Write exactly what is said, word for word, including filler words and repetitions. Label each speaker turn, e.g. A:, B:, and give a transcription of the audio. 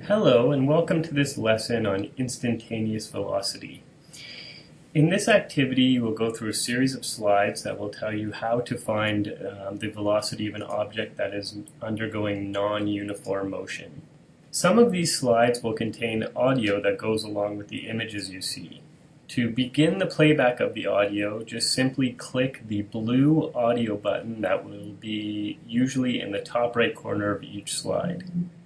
A: Hello and welcome to this lesson on instantaneous velocity. In this activity, we'll go through a series of slides that will tell you how to find um, the velocity of an object that is undergoing non-uniform motion. Some of these slides will contain audio that goes along with the images you see. To begin the playback of the audio, just simply click the blue audio button that will be usually in the top right corner of each slide.